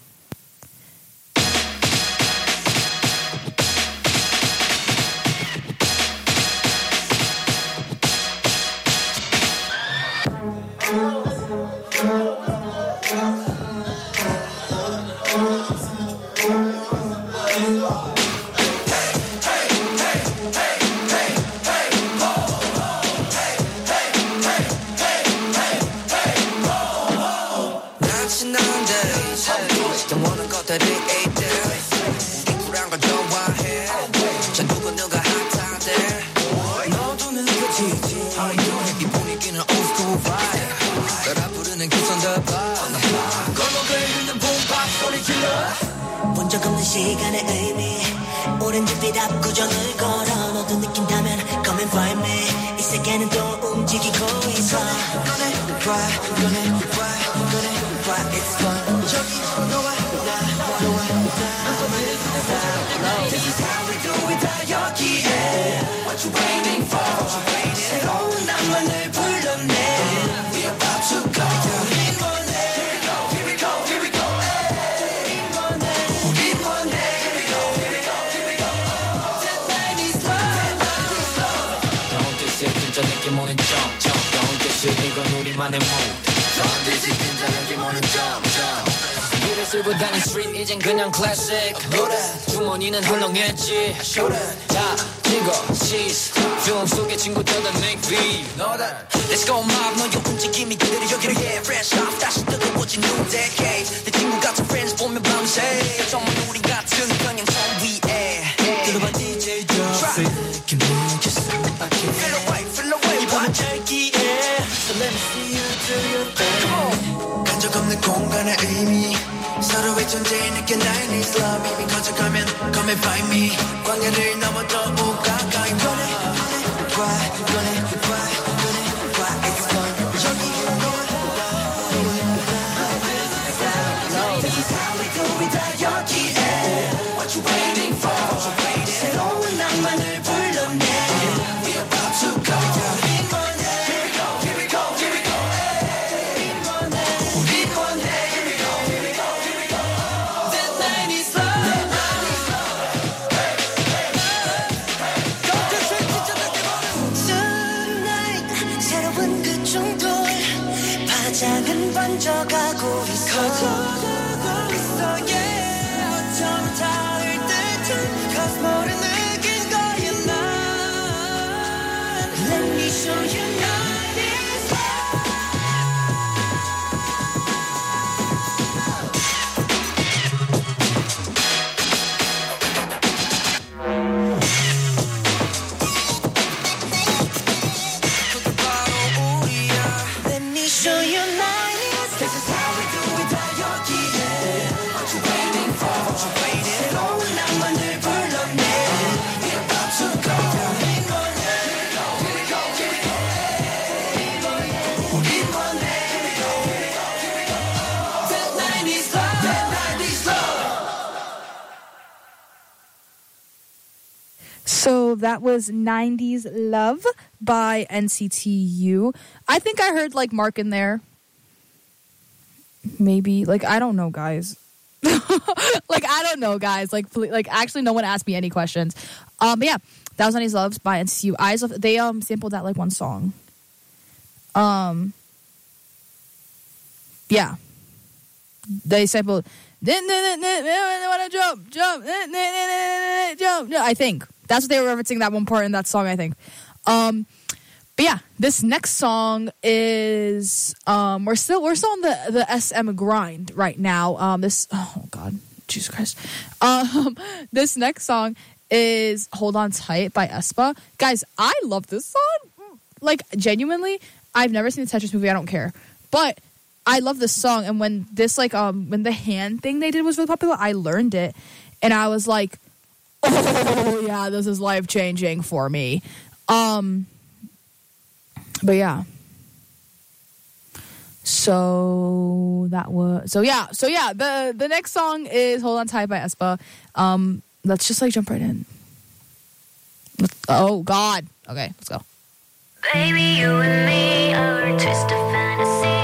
시간의 의미 오렌지빛 압구정을 걸어 너도 느낀다면 come and find me 이 세계는 또 움직이고 있어 꺼내 봐 꺼내 봐 꺼내 봐 it's fun 저기 너와 나 너와 나 This is how we do it 다 여기에 What you waiting for 새로운 낭만을 불러내 We about to go 느낌 오는 점점 더운 뜻을 이건 우리만의 모드 더운 듯이 빈자 느낌 오는 점점 길을 쓸고 다닌 스트릿 이젠 그냥 클래식 노래 주머니는 헐렁했지 다 찍어 시스 film 속의 친구들은 닉비 Let's go mob 너의 움직임이 그대로 여기로 yeah fresh off 다시 뜨거워진 new decade 내 친구 같은 friends 보면 밤새 정말 우리 같은 방향성 위에 들어봐 디제이 drop 느낌 느꼈어 I can feel away feel away 이번엔 짧기에 So let me see you do your thing 간적 없는 공간의 의미 서로의 존재에 느껴 nineties love 이미 커져가면 come and find me 광야를 넘어 더욱 가까이 꺼내 봐 꺼내 봐 꺼내 봐 it's fun 저기 너와 나 This is how we do it 다 여기에 What you waiting for 새로운 낭만을 불러내 We about to go 파장은 번져가고 있어 커져가고 있어 yeah 어쩜 닿을 듯한 cause 모른 느낀 거야 난 Let me show you nineties Show you nineties This is how we do it 다 여기에 What you waiting that was nineties Love by N C T U. I think I heard like Mark in there. Maybe. Like, I don't know, guys. Like, I don't know, guys. Like, ple- like actually, no one asked me any questions. Um, but yeah, that was nineties Love by N C T U. Eyes of, they um sampled that like one song. Um, yeah. They sampled, wanna jump, jump, jump. No, I think that's what they were referencing that one part in that song. I think. Um, but yeah, this next song is um, we're still we're still on the the S M grind right now. Um, this oh god, Jesus Christ. Um, this next song is "Hold On Tight" by aespa. Guys, I love this song. Like genuinely, I've never seen the Tetris movie. I don't care, but I love this song, and when this like um when the hand thing they did was really popular, I learned it, and I was like, oh yeah, this is life changing for me. Um, but yeah, so that was so yeah so yeah the the next song is "Hold On Tight" by aespa. Um, let's just like jump right in. Let's, oh God, okay, let's go. Baby, you and me are a twist of fantasy.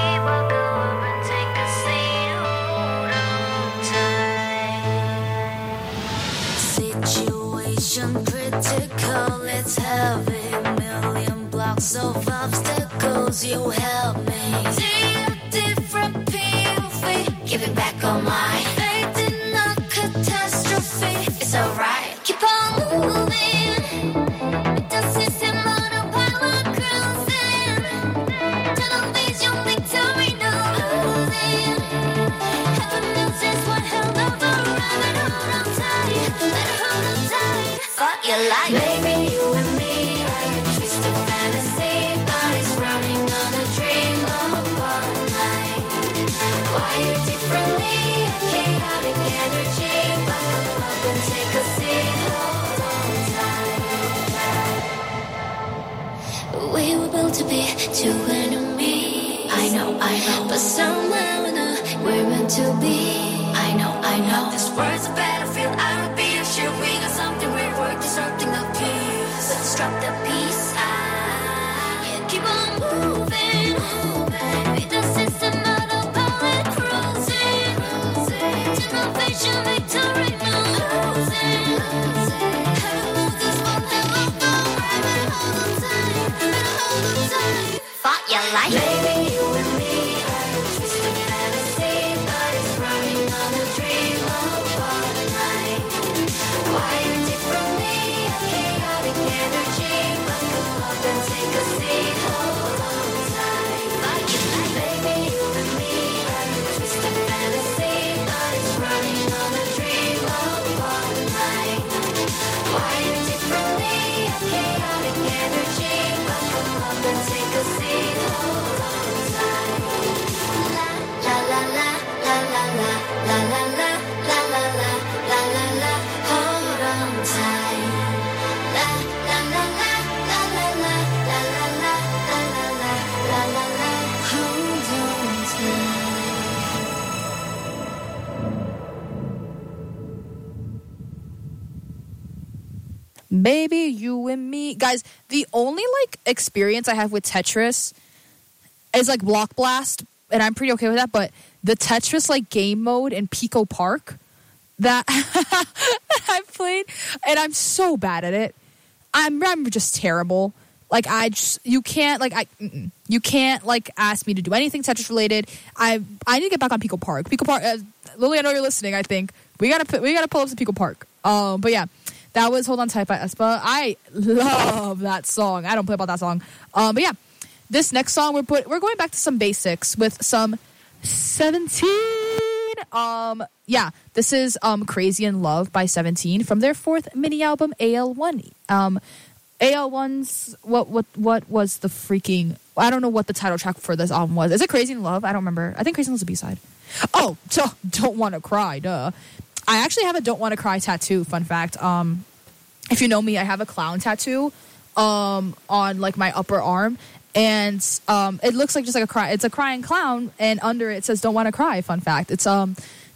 Situation critical, it's heavy. Million blocks of obstacles, you help me. See a different P O V, give it back on my faith in a catastrophe. It's alright, keep on moving. With the system on a pilot cruising. Tunnel vision, victory, no losing. Heaven knows it's what held over. Hold on tight, let hold on tight. Fuck your life, baby, you and me are a twist of fantasy. Bodies running on a dream of one night. Wired differently, a chaotic energy. Buckle up and take a seat. Hold on tight. We were built to be two enemies. I know, I know, but somehow or not, we're meant to be. I know, I know. This world's a battlefield. I would be a shield. We got something we're worth disrupting the peace. Let's drop the peace. Ah, keep on moving, moving. With the system autopilot cruising, cruising. Innovation, victory, no losing, losing. Heaven knows this won't ever go right. Better hold on tight, better hold on tight. Fought your life, baby, you and me are a twist of fantasy. Bodies running on a dream of one night. Wired differently, a chaotic energy. Buckle up and take a seat. Hold on tight. Fought your life, baby, you and me are a twist of fantasy. Bodies running on a dream of one night. Wired differently, a chaotic energy. Buckle up and take a seat. Hold on tight. La la la la la la la la la la la la la la la. Hold on tight. La la la la la la la la la la la la la la la. Hold on tight. Baby, you and me. Guys, the only like experience I have with Tetris is like Block Blast, and I'm pretty okay with that, but the Tetris like game mode in Pico Park that I've played, and I'm so bad at it. I'm I'm just terrible. Like I just you can't like I mm-mm. you can't like ask me to do anything Tetris related. I I need to get back on Pico Park. Pico Park, uh, Lily, I know you're listening. I think we gotta put, we gotta pull up to Pico Park. Um, but yeah. That was "Hold On Tight" by aespa. I love that song. I don't play about that song. Um, but yeah, this next song we're put we're going back to some basics with some seventeen. Um, yeah, this is um "Crazy in Love" by seventeen from their fourth mini album A L one. Um, A L one's what what what was the freaking I don't know what the title track for this album was. Is it "Crazy in Love"? I don't remember. I think "Crazy in Love" is a B side. Oh, so, "Don't Wanna Cry," duh. I actually have a "Don't Wanna Cry" tattoo, fun fact. Um, if you know me, I have a clown tattoo um, on like my upper arm, and um, it looks like just like a cry. It's a crying clown, and under it says "Don't Wanna Cry," fun fact. It's um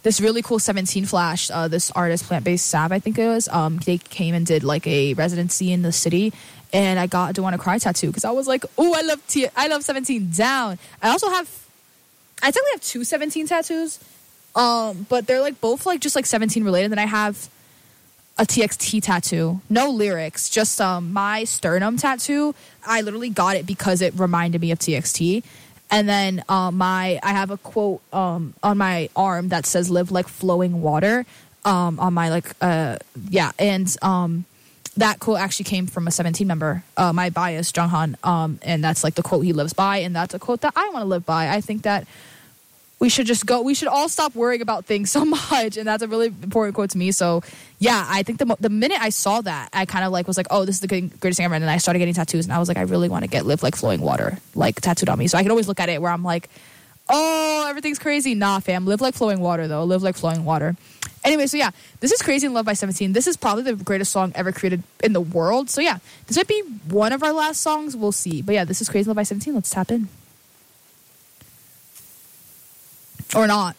this really cool seventeen Flash, uh, this artist, Plant Based Sav, I think it was. Um, they came and did like a residency in the city, and I got a Don't Wanna Cry tattoo because I was like, oh, I love T- I love seventeen down. I also have, I technically have two seventeen tattoos, um, but they're like both like just like seventeen related. Then I have a T X T tattoo, no lyrics, just um my sternum tattoo. I literally got it because it reminded me of T X T. And then uh, my I have a quote um, on my arm that says "Live like flowing water." Um, on my like uh, yeah, and um, that quote actually came from a seventeen member, uh, my bias Junghan, um, and that's like the quote he lives by, and that's a quote that I want to live by. I think that we should just go. We should all stop worrying about things so much, and that's a really important quote to me. So, yeah, I think the mo- the minute I saw that, I kind of like was like, oh, this is the good- greatest thing ever. And then I started getting tattoos, and I was like, I really want to get "Live Like Flowing Water" like tattooed on me, so I can always look at it where I'm like, oh, everything's crazy. Nah, fam, live like flowing water though. Live like flowing water. Anyway, so yeah, this is Crazy in Love by seventeen. This is probably the greatest song ever created in the world. So yeah, this might be one of our last songs. We'll see. But yeah, this is Crazy in Love by seventeen. Let's tap in. Or not.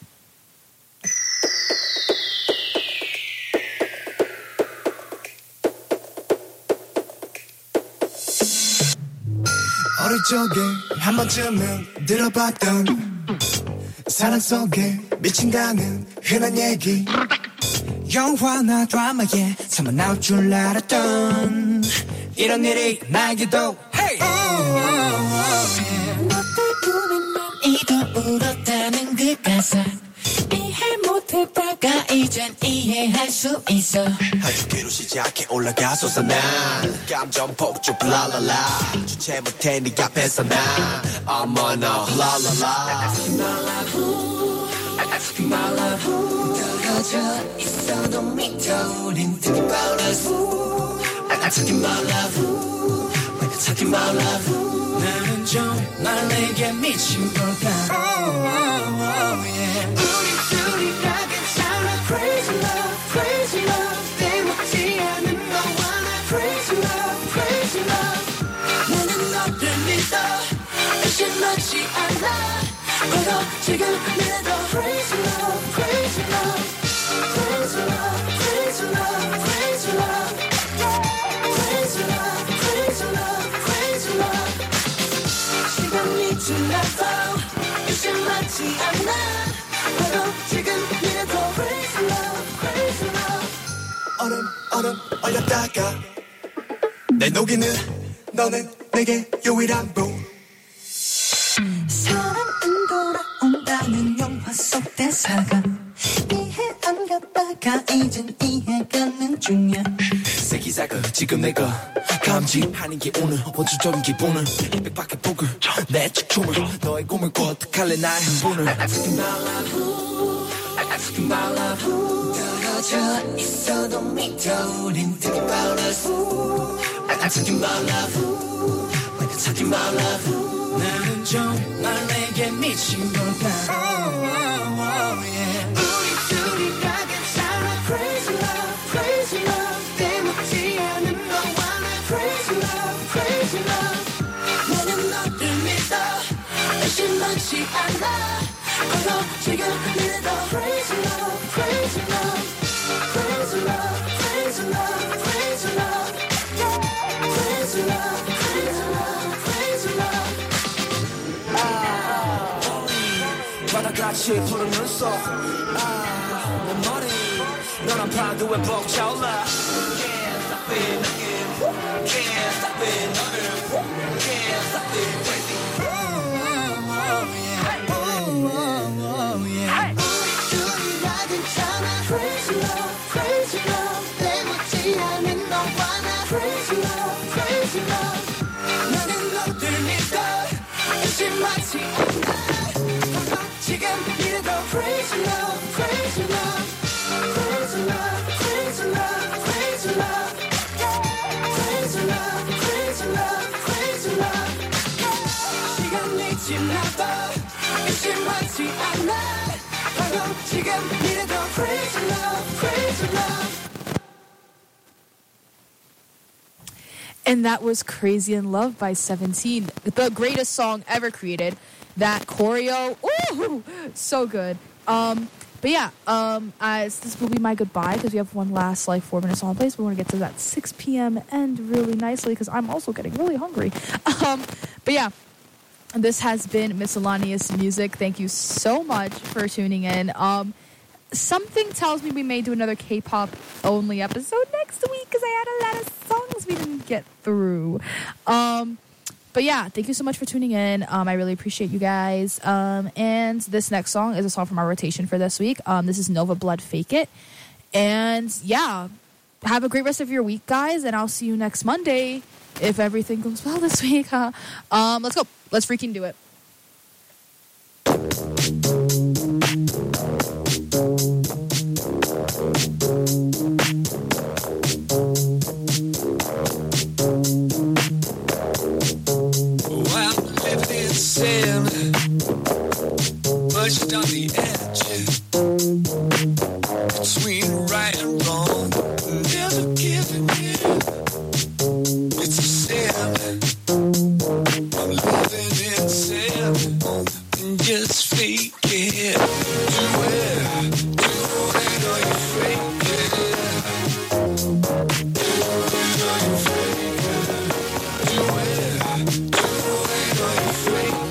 어릴 적에 한 번쯤은 들어봤던 사랑 속에 미친다는 흔한 얘기 영화나 드라마에 참아 나올 줄 알았던 이런 일이 나에게도 hey! 너의 꿈에만 이도 울었다는 그 가사 이해 못했다가 이젠 이해할 수 있어 하얗게로 시작해 올라가 솟아나 감정 폭죽 라라라 주체 못해 네 앞에서 난 어머나 라라라 I ask you my love 떨어져 있어도 믿어 우린 talking about us I talking about love We're talking about love 나는 좀 날 내게 미친 걸까 oh, oh, oh, yeah. 우리 둘이가 괜찮아 Crazy love, crazy love 때묻지 않은 너와 나 Crazy love, crazy love 나는 너를 믿어 의심하지 않아 걸어 지금 믿어 Crazy love, crazy love Crazy love, crazy love, crazy love Crazy love, crazy love, crazy love 시간이 지나도 의심하지 않아 바로 지금 믿어 Crazy love, crazy love 얼음 얼음 얼렸다가 내 녹이는 너는 내게 유일한 분 사랑은 돌아온다는 영화 속 대사가 이해 안 갔다가 이젠 이해가는 중이야 새 기사가 지금 내가 감지하는 게 오늘 원초적인 기분을 백밖에 복을 내 축춤을 너의 꿈을 꿔 어떡할래 나의 한 분을 I ask you my love I ask you my love 떨어져 있어도 믿어 우린 thinking about us I ask you my love We're talking about love 나는 좀 날 내게 미친 걸까 oh, oh, oh, yeah. 우리 둘이가 괜찮아 Crazy love, crazy love 때묻지 않은 너와 나 Crazy love, crazy love 나는 너를 믿어 의심하지 않아 걸어 지금 믿어 Crazy love, crazy love Crazy love, crazy love, crazy love Crazy love, crazy love, crazy love 바다같이 푸른 눈속 아, 내 머리 너란 파도에 벅차올라 Can't stop it again Can't stop it 너를 Can't stop it crazy oh, oh, yeah. oh, oh, yeah. 우리 둘이가 괜찮아 Crazy love, crazy love 때묻지 않은 너와 나 Crazy love, crazy love 나는 너를 믿어 의심하지 않아 지금 이래도 Crazy love, crazy love Crazy love, crazy love, crazy love Crazy love, crazy love, crazy love 시간이 지나도 의심하지 않아 바로 지금 이래도 Crazy love, crazy love And that was Crazy in Love by seventeen, the greatest song ever created. That choreo, ooh, so good. Um, but yeah, um, I, this will be my goodbye because we have one last like four minutes on place. We want to get to that six p.m. end really nicely because I'm also getting really hungry. Um, but yeah, this has been Miscellaneous Music. Thank you so much for tuning in. Um, something tells me we may do another K-pop only episode next week because I had a lot of songs we didn't get through. Um, But yeah, thank you so much for tuning in. Um, I really appreciate you guys. Um, and this next song is a song from our rotation for this week. Um, this is Nova Blood, Fake It. And yeah, have a great rest of your week, guys. And I'll see you next Monday if everything goes well this week. Huh? Um, let's go. Let's freaking do it. Sin, pushed on the edge between right and wrong, never giving in. It's a sin. I'm living in sin, and just fake it. Do it, do it, or you fake it. Do it, or you fake it. Do it, do it, or you fake it.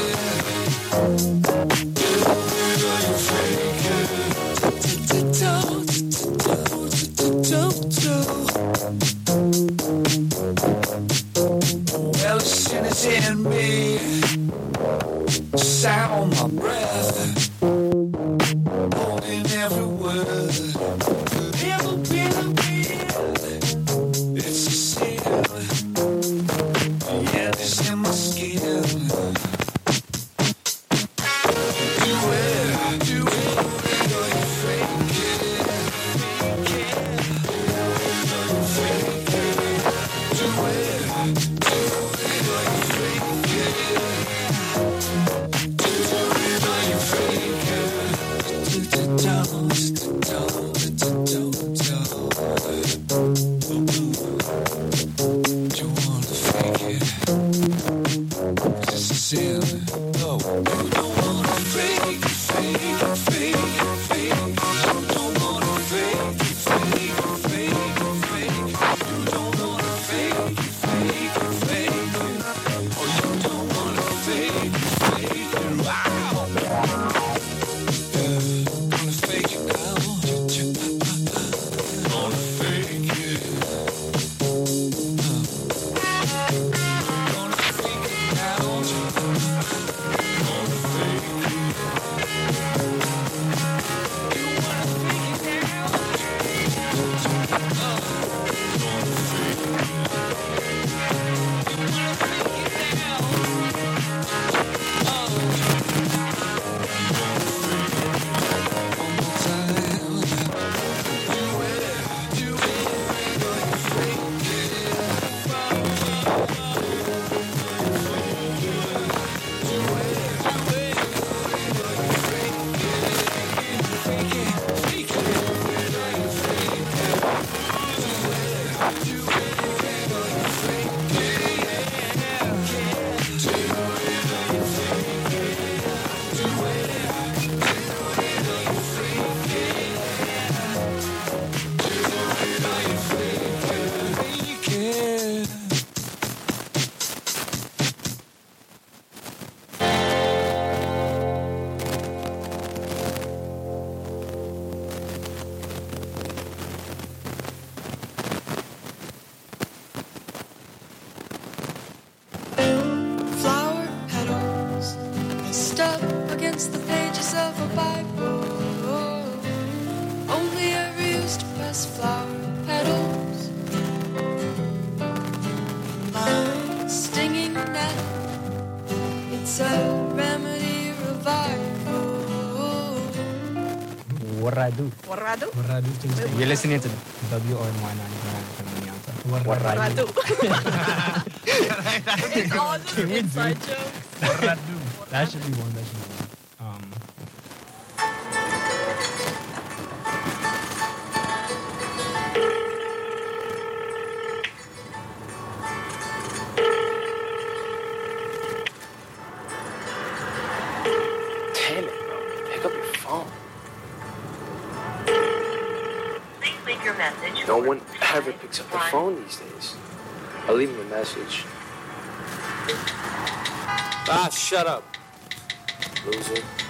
Well, sin is in me, sound on my breath, holding every word, never been a will. It's a sin, yeah, it's in my skin. Do it, do it, or you fake it. Fake it. Do it, do it, or you fake it. Do it, or you fake it. Do the don't, do the don't, do the don't. You wanna fake it? It's a sin. No, you don't wanna fake it, fake it, fake it, fake it. You don't wanna fake it, fake it, fake it, fake it. You don't wanna fake it, fake it, fake it. Oh, you don't wanna fake it, fake it. Wow. Yeah, gonna fake it now. Gonna fake it. Gonna fake it now. Gonna fake it. against the pages of a Bible. Only ever used to press flower petals. My stinging net, it's a remedy revival. Waradu. Warado? Waradu. You're listening to W R one on Waradu. It's all just inside jokes. Waradu. That should be one. That should be one. Um, Damn it, bro. Pick up your phone. your message. No one ever picks up the phone these days. I'll leave him a message. Ah, shut up, loser.